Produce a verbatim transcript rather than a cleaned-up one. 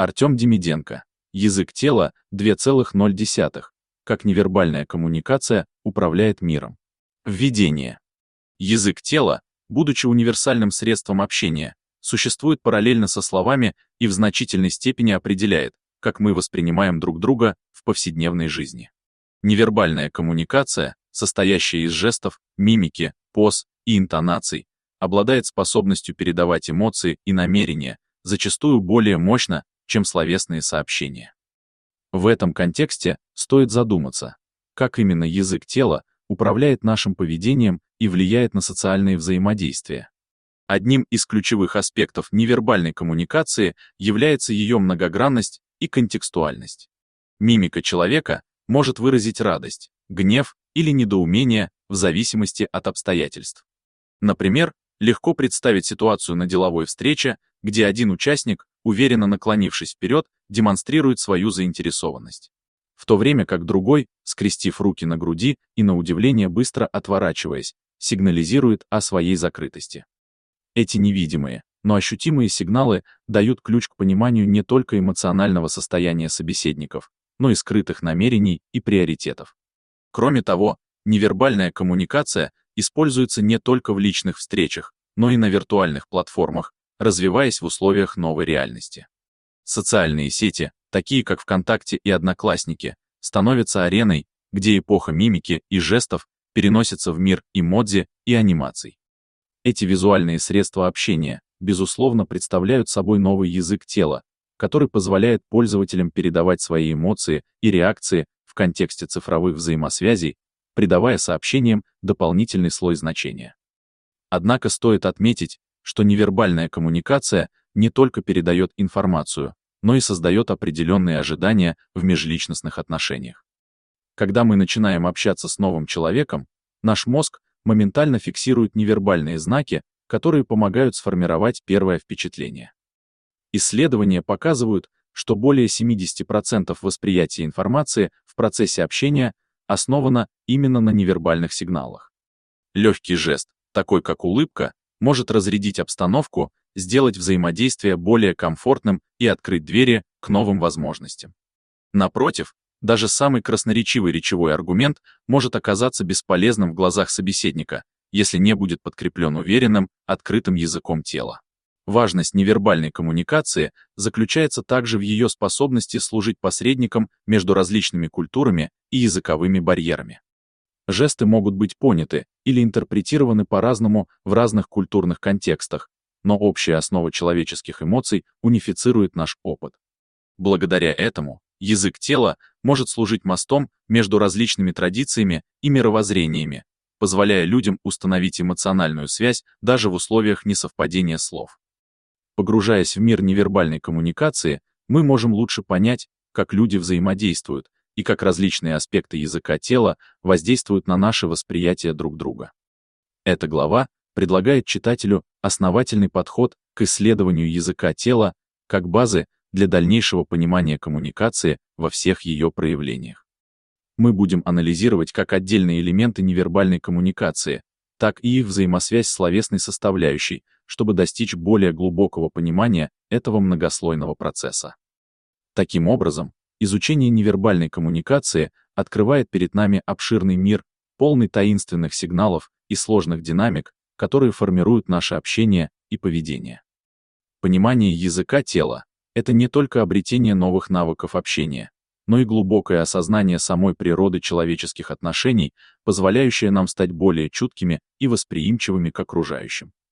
Артем Демиденко. Язык тела два целых ноль десятых. Как невербальная коммуникация управляет миром. Введение. Язык тела, будучи универсальным средством общения, существует параллельно со словами и в значительной степени определяет, как мы воспринимаем друг друга в повседневной жизни. Невербальная коммуникация, состоящая из жестов, мимики, поз и интонаций, обладает способностью передавать эмоции и намерения, зачастую более мощно, чем словесные сообщения. В этом контексте стоит задуматься, как именно язык тела управляет нашим поведением и влияет на социальные взаимодействия. Одним из ключевых аспектов невербальной коммуникации является ее многогранность и контекстуальность. Мимика человека может выразить радость, гнев или недоумение в зависимости от обстоятельств. Например, легко представить ситуацию на деловой встрече, где один участник, уверенно наклонившись вперед, демонстрирует свою заинтересованность, в то время как другой, скрестив руки на груди и на удивление быстро отворачиваясь, сигнализирует о своей закрытости. Эти невидимые, но ощутимые сигналы дают ключ к пониманию не только эмоционального состояния собеседников, но и скрытых намерений и приоритетов. Кроме того, невербальная коммуникация используется не только в личных встречах, но и на виртуальных платформах, развиваясь в условиях новой реальности. Социальные сети, такие как ВКонтакте и Одноклассники, становятся ареной, где эпоха мимики и жестов переносится в мир эмодзи и анимаций. Эти визуальные средства общения, безусловно, представляют собой новый язык тела, который позволяет пользователям передавать свои эмоции и реакции в контексте цифровых взаимосвязей, придавая сообщениям дополнительный слой значения. Однако стоит отметить, что невербальная коммуникация не только передает информацию, но и создает определенные ожидания в межличностных отношениях. Когда мы начинаем общаться с новым человеком, наш мозг моментально фиксирует невербальные знаки, которые помогают сформировать первое впечатление. Исследования показывают, что более семьдесят процентов восприятия информации в процессе общения основано именно на невербальных сигналах. Легкий жест, такой как улыбка, может разрядить обстановку, сделать взаимодействие более комфортным и открыть двери к новым возможностям. Напротив, даже самый красноречивый речевой аргумент может оказаться бесполезным в глазах собеседника, если не будет подкреплен уверенным, открытым языком тела. Важность невербальной коммуникации заключается также в ее способности служить посредником между различными культурами и языковыми барьерами. Жесты могут быть поняты или интерпретированы по-разному в разных культурных контекстах, но общая основа человеческих эмоций унифицирует наш опыт. Благодаря этому язык тела может служить мостом между различными традициями и мировоззрениями, позволяя людям установить эмоциональную связь даже в условиях несовпадения слов. Погружаясь в мир невербальной коммуникации, мы можем лучше понять, как люди взаимодействуют и как различные аспекты языка тела воздействуют на наше восприятие друг друга. Эта глава предлагает читателю основательный подход к исследованию языка тела как базы для дальнейшего понимания коммуникации во всех ее проявлениях. Мы будем анализировать как отдельные элементы невербальной коммуникации, так и их взаимосвязь с словесной составляющей, чтобы достичь более глубокого понимания этого многослойного процесса. Таким образом, изучение невербальной коммуникации открывает перед нами обширный мир, полный таинственных сигналов и сложных динамик, которые формируют наше общение и поведение. Понимание языка тела — это не только обретение новых навыков общения, но и глубокое осознание самой природы человеческих отношений, позволяющее нам стать более чуткими и восприимчивыми к окружающим.